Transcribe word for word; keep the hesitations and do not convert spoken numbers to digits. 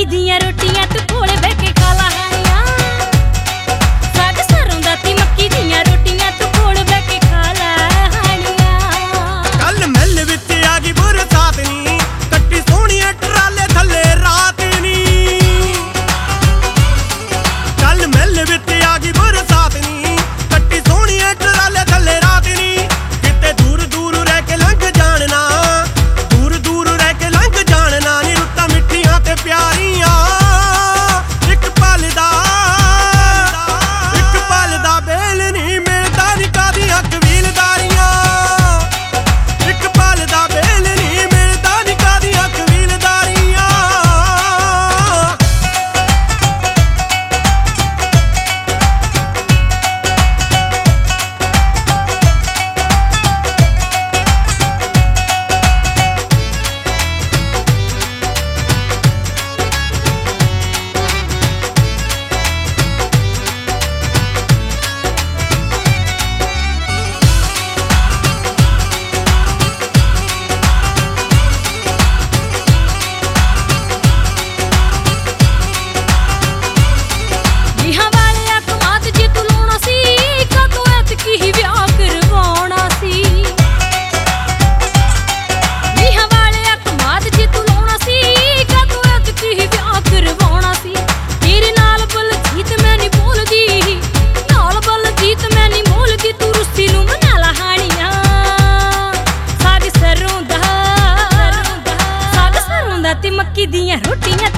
ਦੀਆਂ ਰੋਟੀਆਂ ਤੂੰ ਕੋਲ ਬਹਿ ਕੇ ਖਾ ਲਾ ਹਾਣੀਆਂ। ਸਾਗ ਸਰੋਂ ਦਾ ਤੇ ਮੱਕੀ ਦੀਆਂ ਰੋਟੀਆਂ ਤੂੰ ਕੋਲ ਬਹਿ ਕੇ ਖਾ ਲਾ ਹਾਣੀਆਂ। ਕੱਲ ਮਿਲ ਵਿੱਚ ਆ ਗਈ ਬਰਸਾਤ ਨੀ, ਕੱਟੀ ਸੋਹਣੀਆਂ ਟਰਾਲੇ ਥੱਲੇ ਰਾਤ ਨੀ। ਕੱਲ ਮਿਲ ਵਿੱਚ ਆ ਗਈ ਬਰਸਾਤ ਨੀ, ਕੱਟੀ ਸੋਹਣੀਆਂ ਟਰਾਲੇ ਥੱਲੇ ਰਾਤ ਨੀ। ਕਿਤੇ ਦੂਰ ਦੂਰ ਰਹਿ ਕੇ ਲੰਘ ਜਾਣਨਾ, ਦੂਰ ਦੂਰ ਰਹਿ ਕੇ ਲੰਘ ਜਾਣਨਾ ਨੀ। ਰੁੱਤਾਂ ਮਿੱਠੀਆਂ ਤੇ ਪਿਆਰੀਆਂ, ਇੱਕ ਪਲ ਦਾ ਇੱਕ ਪਲ ਦਾ ਵੇਲ ਨੀ ਮਿਲਦਾ ਨੀ ਕਾਹਦੀਆਂ ਕਬੀਲਦਾਰੀਆਂ। ਇੱਕ ਪਲ ਦਾ ਵੇਲ ਨੀ ਮਿਲਦਾ ਨੀ ਕਾਹਦੀਆਂ ਕਬੀਲਦਾਰੀਆਂ। ਵਿਆਹਾਂ ਵਾਲਿਆ ਕਮਾਦ ਜੇ ਤੂੰ ਲਾਉਣਾ ਸੀ, ਕਦੋਂ ਐਤਕੀ ਹੀ ਵਿਆਹ ਕਰਵਾਉਣਾ ਸੀ। ਵਿਆਹਾਂ ਵਾਲਿਆ ਕਮਾਦ ਜੇ ਤੂੰ ਲਾਉਣਾ ਸੀ, ਕਦੋਂ ਐਤਕੀ ਹੀ ਵਿਆਹ ਕਰਵਾਉਣਾ ਸੀ। ਤੇਰੇ ਨਾਲ ਬਲਜੀਤ ਮੈਂ ਨੀ ਬੋਲਦੀ, ਨਾਲ ਬਲਜੀਤ ਮੈਂ ਨੀ ਬੋਲਦੀ। ਤੂੰ ਰੁੱਸੀ ਨੂੰ ਮਨਾ ਲਾ ਹਾਣੀਆਂ। ਸਾਗ ਸਰੋਂ ਦਾ ਸਾਗ ਸਰੋਂ ਦਾ ਤੇ ਮੱਕੀ ਦੀਆਂ ਰੋਟੀਆਂ